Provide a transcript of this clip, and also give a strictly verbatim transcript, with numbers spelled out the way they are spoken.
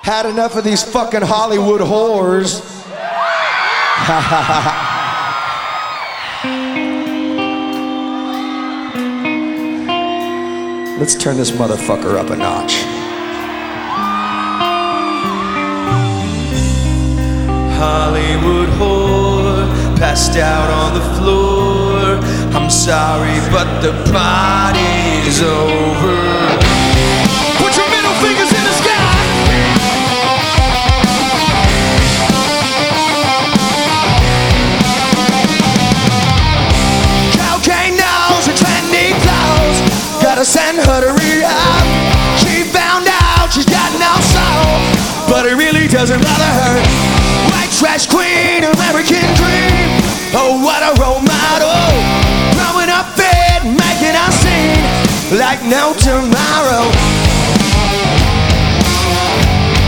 Had enough of these fucking Hollywood whores. Let's turn this motherfucker up a notch. Hollywood whore, passed out on the floor. I'm sorry, but the party's over. Put your middle fingers in the sky. Cocaine knows and trendy clothes. Gotta send her to rehab. She found out she's got no soul, but it really doesn't bother her. White trash queen, American dream. Oh, what a role model. Growing up fit, making a scene like no tomorrow.